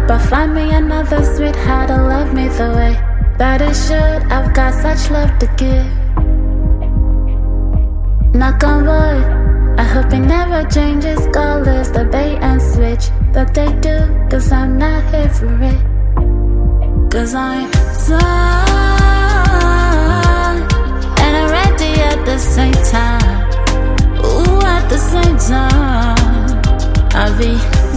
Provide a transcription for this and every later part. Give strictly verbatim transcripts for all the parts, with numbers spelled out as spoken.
but find me another sweetheart to love me the way that it should. I've got such love to give. Knock on wood, I hope it never changes colors, the bait and switch that they do, cause I'm not here for it. Cause I'm done and I'm ready at the same time. Ooh, at the same time I'll be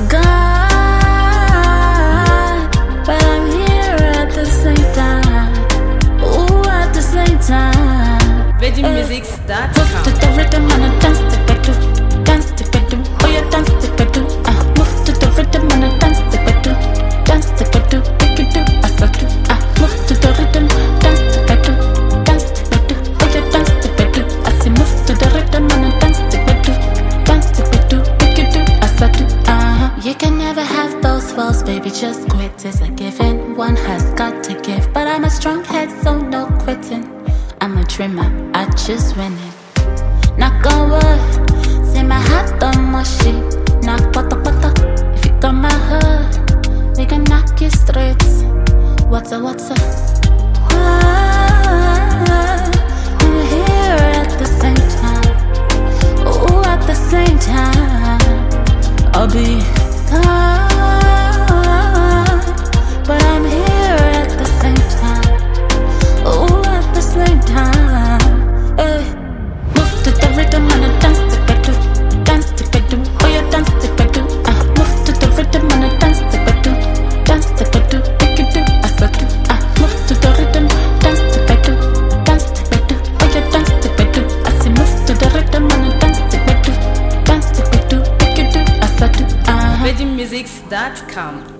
gone, but I'm here at the same time. Ooh, at the same time. Virgin Music dot com. Move to the rhythm and I dance to do, dance to do. Oh, you dance to do. Ah, move to the rhythm and I dance to do, dance to do. Make it do, I saw do. Ah, move to the rhythm, dance to do, dance to do. Oh, you dance to do. I say move to the rhythm and I dance to do, dance to do. Make it do, I saw do. Ah, you can never have both walls, baby. Just quit is a given. One has got to give, but I'm a strong head, so no quitting. I'm a dreamer, I just winning. Knock on wood, see my heart on my shit. Knock pata pata, if you got my hood, we can knock you straight. What's up, what's up? We're here at the same time. Ooh, at the same time I'll be gone, but I'm here at the same time. Ooh, at the same time. Hey. Move to the rhythm and I dance to do, dance to do. Oh, you dance to do. Ah, move to the rhythm and I dance to do, dance to do. Make it do, I saw do. Ah, move to the rhythm, dance to do, dance to do. Oh, you dance to do. I say move to the rhythm and I dance to do, dance to do. Make it do, I saw do. Ah. Virgin Music dot com.